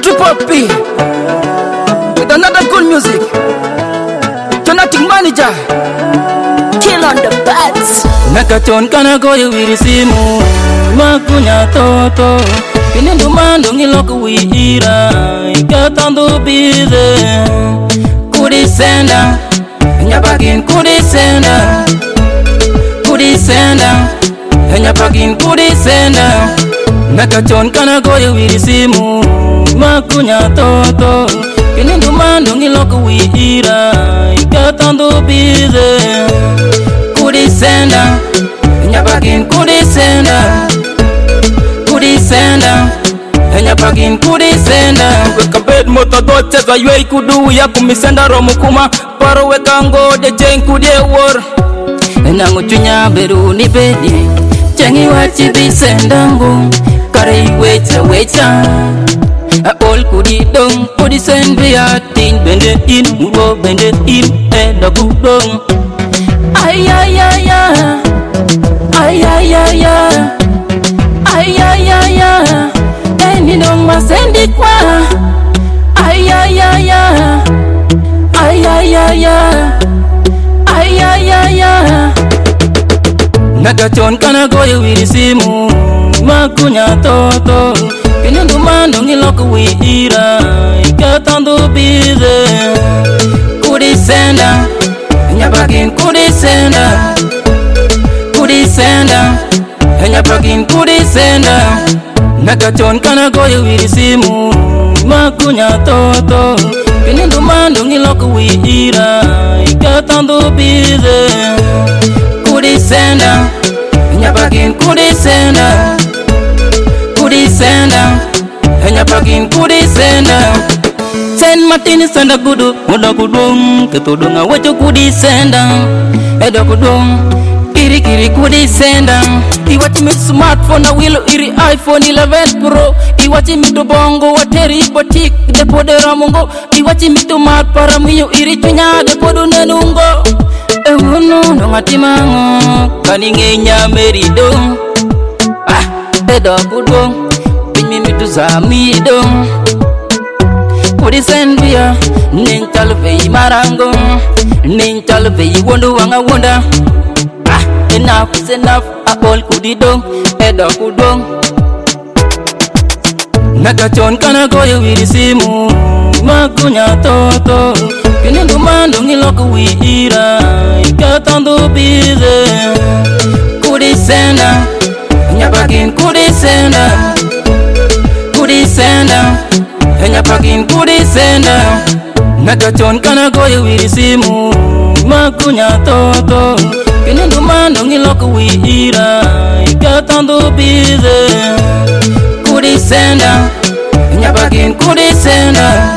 Country Poppy with another good music. Tonatic manager, kill on the bats. Nakachon kana goyo wirisimu makunya toto kinendo mando ngiloko wihira ikatando bize kudisenda nyapagin kudisenda nyapagin kudisenda. Nakachon kana goyo wirisimu makunya toto kinendo mando ngiloko wihira ikatando bize kudisenda nyapagin kudisenda nyapagin kudisenda. Weka bed moto dote za yue kudu ya kumisenda romukuma paro weka ngo de jen kudie war Nangu chunya beru ni bedi changi wachi bisenda ngu kare wecha all kudidong kudisenda ya tin bende in ugo bende in enda kudong ay eni dong masendi kwa ay Nakachon kana goyo wirisimu makunya toto kinendo mando ngiloko wihira ikatando bize kudisenda nyapagin kudisenda nyapagin kudisenda. Nakachon kana goyo wirisimu makunya toto kinendo mando ngiloko wihira ikatando bize kudisenda nyapagin kudisenda nyapagin kudisenda. Sen matini senda kudu muda kudum ketudunga wecho kudisenda edo kudum kiri kudisenda. Iwachi mi smartphone na wilo iri iPhone 11 Pro. Iwachi mi to bongo wateri botik de pode ramungo. Iwachi mi to mat para miyo iri chunya de podo nenungo. Ewono no ngatimango kaningenya merido edo kudum pinmi mi to zamido kudisendia nintal vei marango nintal vei wondo wanga wonda. Enough is enough, all kudidong edo kudong. Nakachon kana goyo wirisimu makunya toto kinendo mando ngiloko wihira ikatando bize kudisenda nyapagin kudisenda nyapagin kudisenda. Nakachon kana goyo wirisimu makunya toto kinendo mando ngiloko wihira ikatando bize kudisenda nyapagin kudisenda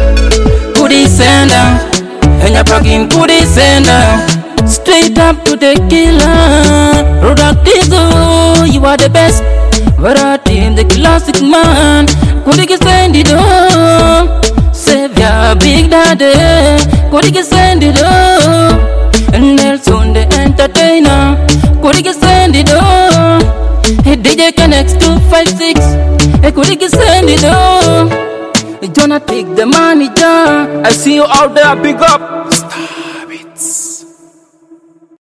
nyapagin kudisenda. Straight up to the killer Rodactizo, you are the best variety, the classic man. Kudigisendido Savior Big Daddy Kudigisendido Nelson the entertainer Kudigisendido DJ Connects 256 Kudigisendido Jonah take the manager. I see you out there, big up.